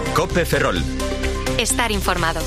COPE Ferrol. Estar informado.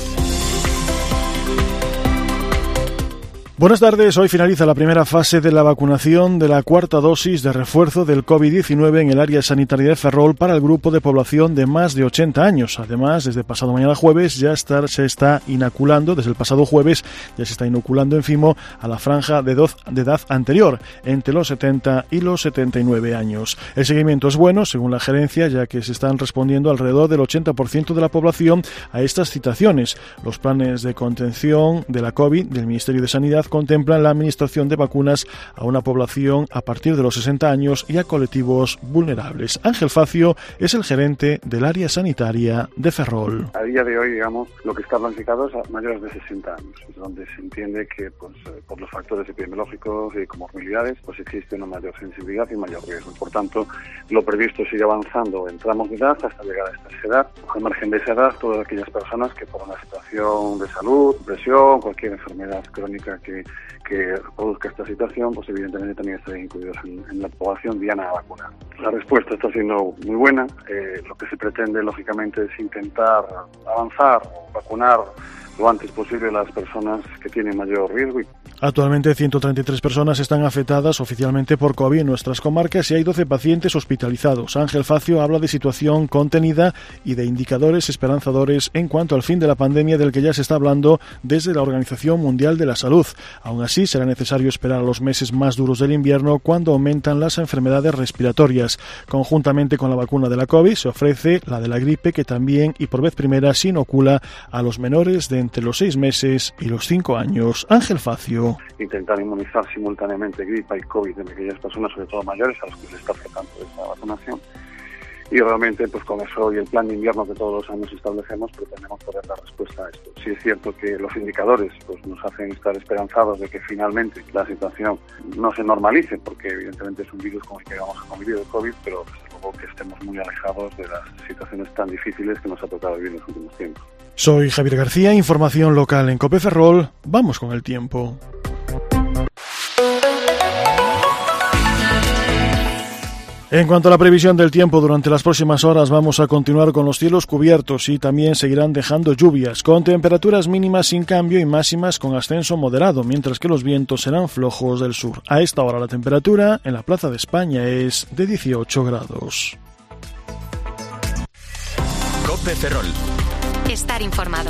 Buenas tardes. Hoy finaliza la primera fase de la vacunación de la cuarta dosis de refuerzo del COVID-19 en el área sanitaria de Ferrol para el grupo de población de más de 80 años. Además, desde pasado mañana jueves se está inoculando, desde el pasado jueves ya se está inoculando en Fimo a la franja de edad anterior, entre los 70 y los 79 años. El seguimiento es bueno, según la gerencia, ya que se están respondiendo alrededor del 80% de la población a estas citaciones. Los planes de contención de la COVID del Ministerio de Sanidad contemplan la administración de vacunas a una población a partir de los 60 años y a colectivos vulnerables. Ángel Facio es el gerente del área sanitaria de Ferrol. A día de hoy, digamos, lo que está planificado es a mayores de 60 años, es donde se entiende que por los factores epidemiológicos y comorbilidades existe una mayor sensibilidad y mayor riesgo. Por tanto, lo previsto sigue avanzando en tramos de edad hasta llegar a esta edad. Al margen de esa edad, todas aquellas personas que por una situación de salud, depresión, cualquier enfermedad crónica que produzca esta situación, evidentemente también estarían incluidos en la población diana a vacunar. La respuesta está siendo muy buena. Lo que se pretende, lógicamente, es intentar avanzar o vacunar lo antes posible a las personas que tienen mayor riesgo. Actualmente 133 personas están afectadas oficialmente por COVID en nuestras comarcas y hay 12 pacientes hospitalizados. Ángel Facio habla de situación contenida y de indicadores esperanzadores en cuanto al fin de la pandemia del que ya se está hablando desde la Organización Mundial de la Salud. Aún así, será necesario esperar a los meses más duros del invierno cuando aumentan las enfermedades respiratorias. Conjuntamente con la vacuna de la COVID se ofrece la de la gripe, que también y por vez primera se inocula a los menores de entre los 6 meses y los 5 años. Ángel Facio. Intentar inmunizar simultáneamente gripa y COVID en aquellas personas, sobre todo mayores, a los que se está afectando esta vacunación. Y realmente, con eso y el plan de invierno que todos los años establecemos, pretendemos poder dar respuesta a esto. Sí es cierto que los indicadores nos hacen estar esperanzados de que finalmente la situación no se normalice, porque evidentemente es un virus con el que vamos a convivir, el COVID, pero desde luego que estemos muy alejados de las situaciones tan difíciles que nos ha tocado vivir en los últimos tiempos. Soy Javier García, información local en COPE Ferrol. Vamos con el tiempo. En cuanto a la previsión del tiempo, durante las próximas horas vamos a continuar con los cielos cubiertos y también seguirán dejando lluvias, con temperaturas mínimas sin cambio y máximas con ascenso moderado, mientras que los vientos serán flojos del sur. A esta hora la temperatura en la Plaza de España es de 18 grados. COPE Ferrol. Estar informado.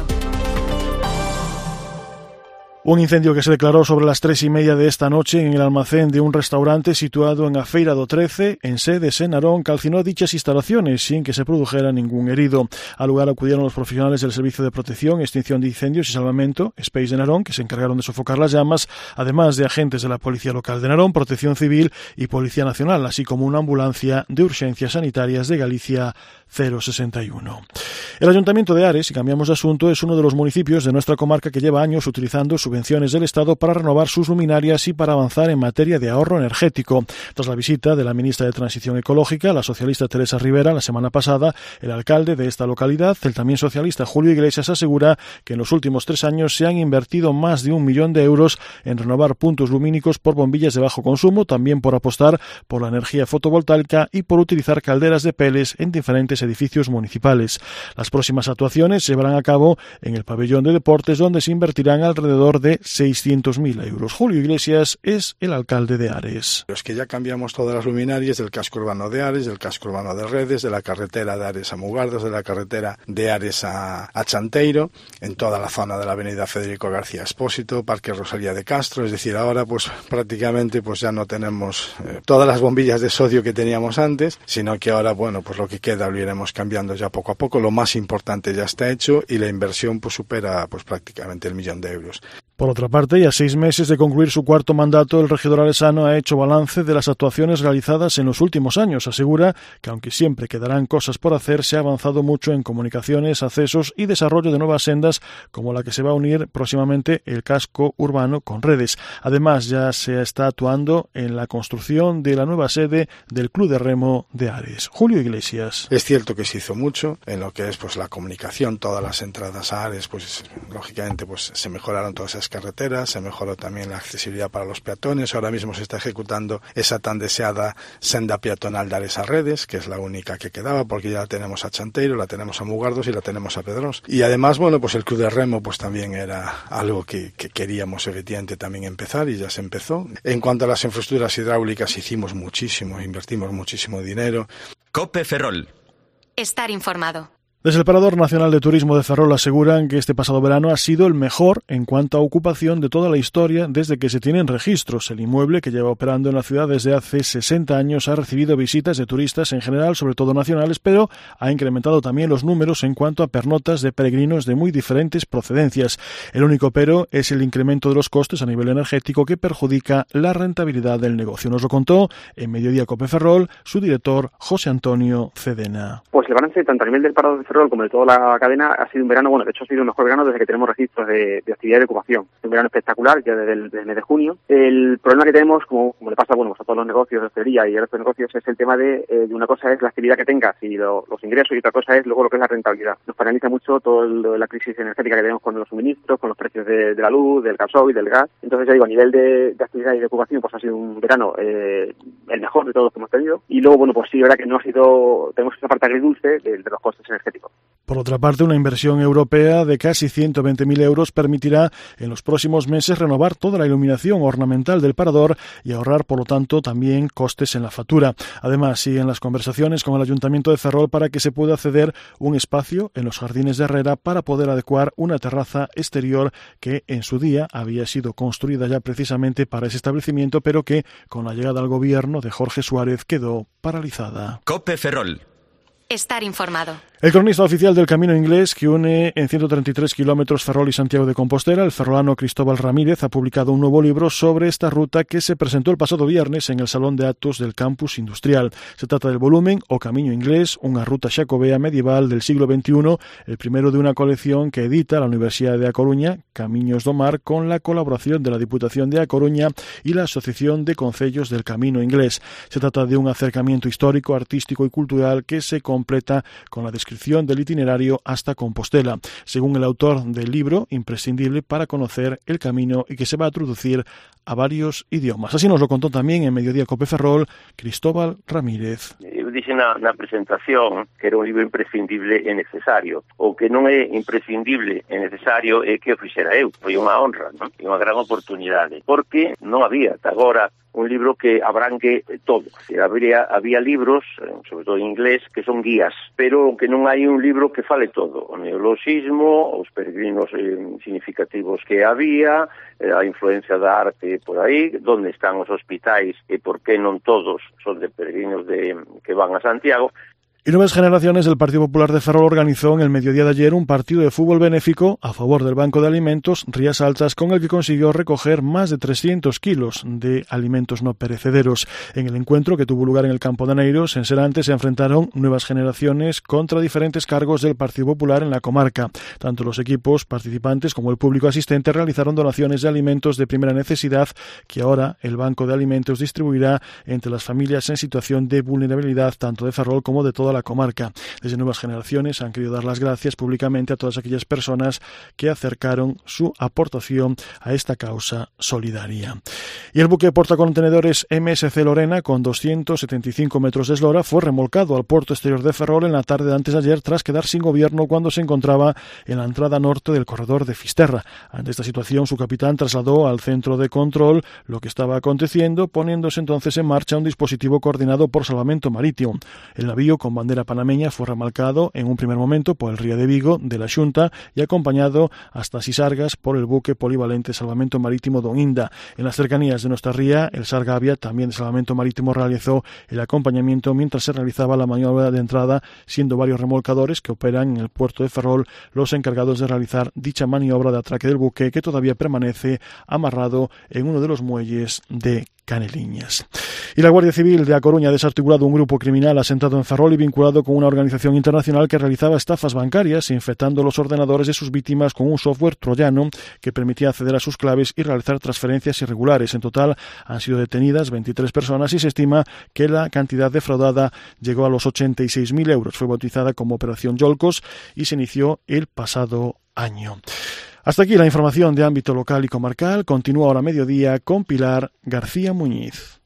Un incendio que se declaró sobre las 3:30 de esta noche en el almacén de un restaurante situado en a Feira do 13, en Sedes, en Narón, calcinó dichas instalaciones sin que se produjera ningún herido. Al lugar acudieron los profesionales del Servicio de Protección, Extinción de Incendios y Salvamento, SPEIS de Narón, que se encargaron de sofocar las llamas, además de agentes de la Policía Local de Narón, Protección Civil y Policía Nacional, así como una ambulancia de urgencias sanitarias de Galicia 061. El Ayuntamiento de Ares, si cambiamos de asunto, es uno de los municipios de nuestra comarca que lleva años utilizando subvenciones del Estado para renovar sus luminarias y para avanzar en materia de ahorro energético. Tras la visita de la ministra de Transición Ecológica, la socialista Teresa Rivera, la semana pasada, el alcalde de esta localidad, el también socialista Julio Iglesias, asegura que en los últimos 3 años se han invertido más de 1 millón de euros en renovar puntos lumínicos por bombillas de bajo consumo, también por apostar por la energía fotovoltaica y por utilizar calderas de peles en diferentes edificios municipales. Las próximas actuaciones se llevarán a cabo en el pabellón de deportes, donde se invertirán alrededor de 600.000 euros. Julio Iglesias es el alcalde de Ares. Es que ya cambiamos todas las luminarias del casco urbano de Ares, del casco urbano de Redes, de la carretera de Ares a Mugardos, de la carretera de Ares a Chanteiro, en toda la zona de la avenida Federico García Expósito, Parque Rosalía de Castro. Es decir, ahora prácticamente ya no tenemos todas las bombillas de sodio que teníamos antes, sino que ahora lo que queda lo iremos cambiando ya poco a poco. Lo más importante ya está hecho y la inversión supera prácticamente el 1 millón de euros. Por otra parte, y a 6 meses de concluir su cuarto mandato, el regidor aresano ha hecho balance de las actuaciones realizadas en los últimos años. Asegura que, aunque siempre quedarán cosas por hacer, se ha avanzado mucho en comunicaciones, accesos y desarrollo de nuevas sendas, como la que se va a unir próximamente el casco urbano con Redes. Además, ya se está actuando en la construcción de la nueva sede del Club de Remo de Ares. Julio Iglesias. Es cierto que se hizo mucho en lo que es la comunicación, todas las entradas a Ares, lógicamente se mejoraron todas esas las carreteras, se mejoró también la accesibilidad para los peatones. Ahora mismo se está ejecutando esa tan deseada senda peatonal de Ares a Redes, que es la única que quedaba, porque ya la tenemos a Chanteiro, la tenemos a Mugardos y la tenemos a Pedrós. Y además, bueno, pues el club de remo pues también era algo que queríamos efectivamente también empezar, y ya se empezó. En cuanto a las infraestructuras hidráulicas, hicimos muchísimo, invertimos muchísimo dinero. COPE Ferrol. Estar informado. Desde el Parador Nacional de Turismo de Ferrol aseguran que este pasado verano ha sido el mejor en cuanto a ocupación de toda la historia desde que se tienen registros. El inmueble, que lleva operando en la ciudad desde hace 60 años, ha recibido visitas de turistas en general, sobre todo nacionales, pero ha incrementado también los números en cuanto a pernotas de peregrinos de muy diferentes procedencias. El único pero es el incremento de los costes a nivel energético, que perjudica la rentabilidad del negocio. Nos lo contó en Mediodía Cope Ferrol su director, José Antonio Cedena. Pues el balance, tanto a nivel del Parador de Ferrol como de toda la cadena, ha sido un verano, bueno, de hecho ha sido el mejor verano desde que tenemos registros de actividad de ocupación. Un verano espectacular, ya desde el mes de junio. El problema que tenemos, como le pasa, bueno, pues a todos los negocios de hostelería y a otros negocios, es el tema de una cosa es la actividad que tengas y los ingresos, y otra cosa es luego lo que es la rentabilidad. Nos penaliza mucho toda la crisis energética que tenemos con los suministros, con los precios de la luz, del gasoil, del gas. Entonces, ya digo, a nivel de actividad y de ocupación, pues ha sido un verano el mejor de todos los que hemos tenido. Y luego, bueno, pues sí, verdad que no ha sido, tenemos esa parte agridulce de los costes energéticos. Por otra parte, una inversión europea de casi 120.000 euros permitirá en los próximos meses renovar toda la iluminación ornamental del Parador y ahorrar, por lo tanto, también costes en la factura. Además, siguen las conversaciones con el Ayuntamiento de Ferrol para que se pueda ceder un espacio en los jardines de Herrera para poder adecuar una terraza exterior que en su día había sido construida ya precisamente para ese establecimiento, pero que con la llegada al gobierno de Jorge Suárez quedó paralizada. COPE Ferrol. Estar informado. El cronista oficial del Camino Inglés, que une en 133 kilómetros Ferrol y Santiago de Compostela, el ferrolano Cristóbal Ramírez, ha publicado un nuevo libro sobre esta ruta que se presentó el pasado viernes en el Salón de Actos del Campus Industrial. Se trata del volumen O Camiño Inglés, unha ruta xacobea medieval del siglo XXI, el primero de una colección que edita la Universidad de A Coruña, Camiños do Mar, con la colaboración de la Diputación de A Coruña y la Asociación de Concellos del Camino Inglés. Se trata de un acercamiento histórico, artístico y cultural que se completa con la descripción del itinerario hasta Compostela, según el autor del libro, imprescindible para conocer el camino y que se va a traducir a varios idiomas. Así nos lo contó también en Mediodía Cope Ferrol Cristóbal Ramírez. Eu dixen na presentación que era un libro imprescindible e necesario. O que non é imprescindible e necesario é que o fixera eu. Foi unha honra, non? E unha gran oportunidade, porque non había ata agora un libro que abrangue todo. Había libros, sobre todo en inglés, que son guías, pero que non hai un libro que fale todo. O neoloxismo, os peregrinos significativos que había, a influencia da arte por aí, donde están os hospitais e por que non todos son de peregrinos que van a Santiago. Y Nuevas Generaciones del Partido Popular de Ferrol organizó en el mediodía de ayer un partido de fútbol benéfico a favor del Banco de Alimentos Rías Altas, con el que consiguió recoger más de 300 kilos de alimentos no perecederos. En el encuentro, que tuvo lugar en el Campo de Aneiros, en Serantes, se enfrentaron Nuevas Generaciones contra diferentes cargos del Partido Popular en la comarca. Tanto los equipos participantes como el público asistente realizaron donaciones de alimentos de primera necesidad que ahora el Banco de Alimentos distribuirá entre las familias en situación de vulnerabilidad, tanto de Ferrol como de toda la comarca. Desde Nuevas Generaciones han querido dar las gracias públicamente a todas aquellas personas que acercaron su aportación a esta causa solidaria. Y el buque portacontenedores MSC Lorena, con 275 metros de eslora, fue remolcado al puerto exterior de Ferrol en la tarde de antes de ayer tras quedar sin gobierno cuando se encontraba en la entrada norte del corredor de Fisterra. Ante esta situación, su capitán trasladó al centro de control lo que estaba aconteciendo, poniéndose entonces en marcha un dispositivo coordinado por Salvamento Marítimo. El navío, con bandera panameña, fue remolcado en un primer momento por el Ría de Vigo de la Xunta y acompañado hasta Sisargas por el buque polivalente Salvamento Marítimo Don Inda. En las cercanías de nuestra ría, el Sargavia, también de Salvamento Marítimo, realizó el acompañamiento mientras se realizaba la maniobra de entrada, siendo varios remolcadores que operan en el puerto de Ferrol los encargados de realizar dicha maniobra de atraque del buque, que todavía permanece amarrado en uno de los muelles de Caneliñas. Y la Guardia Civil de A Coruña ha desarticulado un grupo criminal asentado en Ferrol y vinculado con una organización internacional que realizaba estafas bancarias, infectando los ordenadores de sus víctimas con un software troyano que permitía acceder a sus claves y realizar transferencias irregulares. En total han sido detenidas 23 personas y se estima que la cantidad defraudada llegó a los 86.000 euros. Fue bautizada como Operación Yolcos y se inició el pasado año. Hasta aquí la información de ámbito local y comarcal. Continúa ahora mediodía con Pilar García Muñiz.